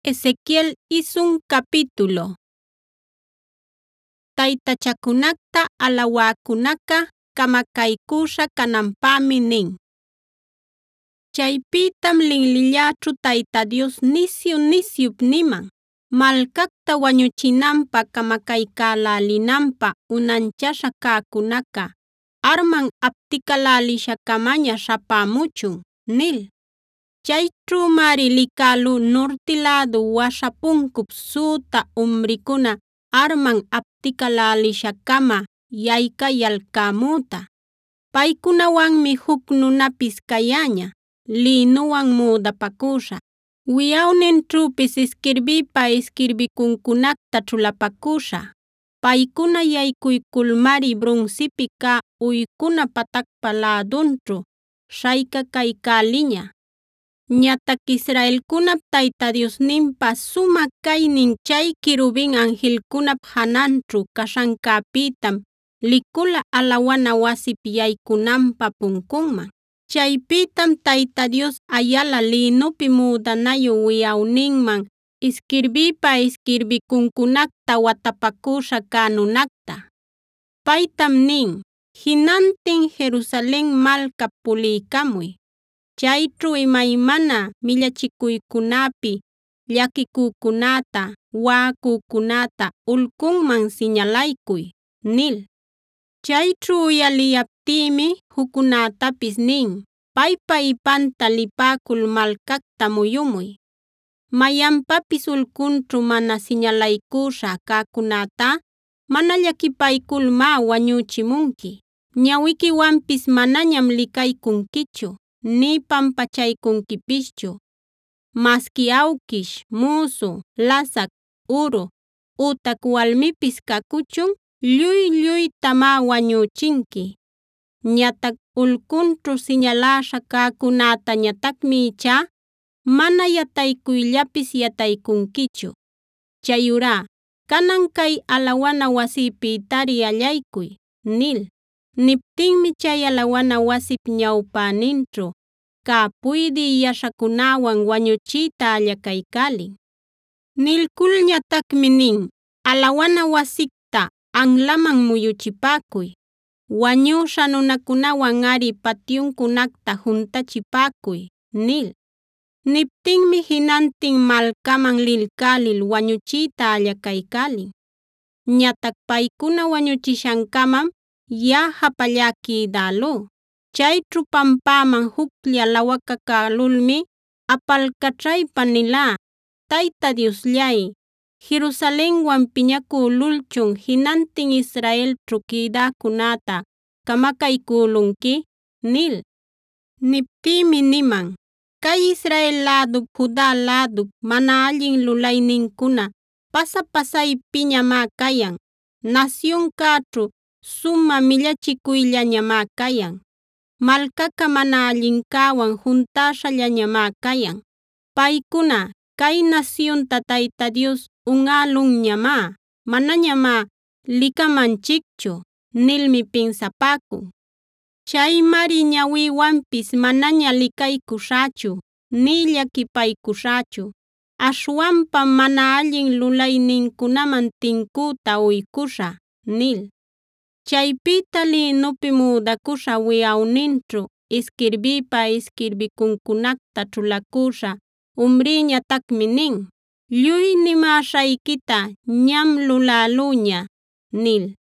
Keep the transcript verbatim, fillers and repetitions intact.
Ezequiel isun capítulo. Taytachakunacta alawakunaqa kamakaykusha kananpaqmi nin. Chaypitam linlillaćhu Tayta Dios nisyu nisyup niman, malcacta wañuchinanpaq kamakaycälälinanpaq unanchasha cäcunaca arman apticalälishacamaña śhapämuchun nil. Chayćhümari licälú norte ladu washa puncup süta umricuna arman apticalälishacama yaykayalcämuta. Paykunawanmi huk nunapis kayaña, linuwan müdapakusha. Wiyawninćhüpis isquirbiypa isquirbikuncunacta ćhulapakusha. Paykuna yaykuykulmari broncepi cä uykuna patacpa lädunćhu śhaykacaycäliña. Ñatac Israelcunap Tayta Diosninpa sumaq caynin chay querubin angelcunap jananćhu kashancäpitam licula alawana wasipi yaykunanpaq puncunman. Chaypitam Tayta Dios ayala linupi müdanayu wiyawninman isquirbiypa isquirbikuncunacta watapakusha cä nunacta. Paytam nin: “Jinantin Jerusalen malca puliykamuy. Chayćhu imaymana millachikuykunapi llakikükunata, waꞌakukunata ulcunman siñalaykuy” nil. Chayćhu uyaliyaptïmi juccunätapis nin: “Paypa ipanta lipäkul malcacta muyumuy. Mayanpapis ulcunćhu mana siñalaykusha cäcunäta mana llakipaykulmá wañüchimunki. Ñawikiwanpis manañam likaykunkichu, nï pampachaykunkipischu. Maski awkish, musu, lasac, uru ütac walmipis kakuchun, lluy lluytamá wañüchinki. Ñatac ulcunćhu siñaläśha cäcunätañatacmi ichá mana yataykuyllapis yataykunkichu. Chayurá kanan kay alawana wasipïtari allaykuy” nil. Niptinmi chay alawana wasip ñawpäninćhu cä puydï yaśhakunawan wañuchiyta allakaycälin. Nilkulñatacmi nin: “Alawana wasicta anlaman muyuchipäcuy. Wañüśha nunakunawanꞌari patyuncunacta juntachipäcuy” nil. Niptinmi jinantin malcaman lilcälil wañuchiyta allakaycälin. Ñatac paykuna wañuchishancamam yaꞌa japalläquïdälú. Chayćhu pampaman juclla lawakacälulmi apalcaćhaypa nilá: “Tayta Diosllay, ¿Jerusalenwan piñacülulchun jinantin Israelćhu quïdäcunäta kamakaycülunki?” nil. Niptïmi niman: “Kay Israel lädup Juda lädup mana allin lulaynincuna pasa-pasaypiñamá kayan. Nasyuncäćhu sumä millachikuyllañamá kayan. Malcaca mana allincäwan juntäśhallañamá kayan. Paykuna ‘Kay nasyunta Tayta Dios unꞌälunñamá, manañamá likamanchikchu’ nilmi pinsapäkun. Chaymari ñawïwanpis manaña likaykuśhächu nï llakipaykuśhächu. Aśhwanpam mana allin lulayninkunaman tincüta uykuśhä” nil. Chaypita linupi müdakusha wiyawninćhu isquirbiypa isquirbikuncunacta ćhulakusha umriñatacmi nin: “Lluy nimäśhaykita ñam lulälüña” nil.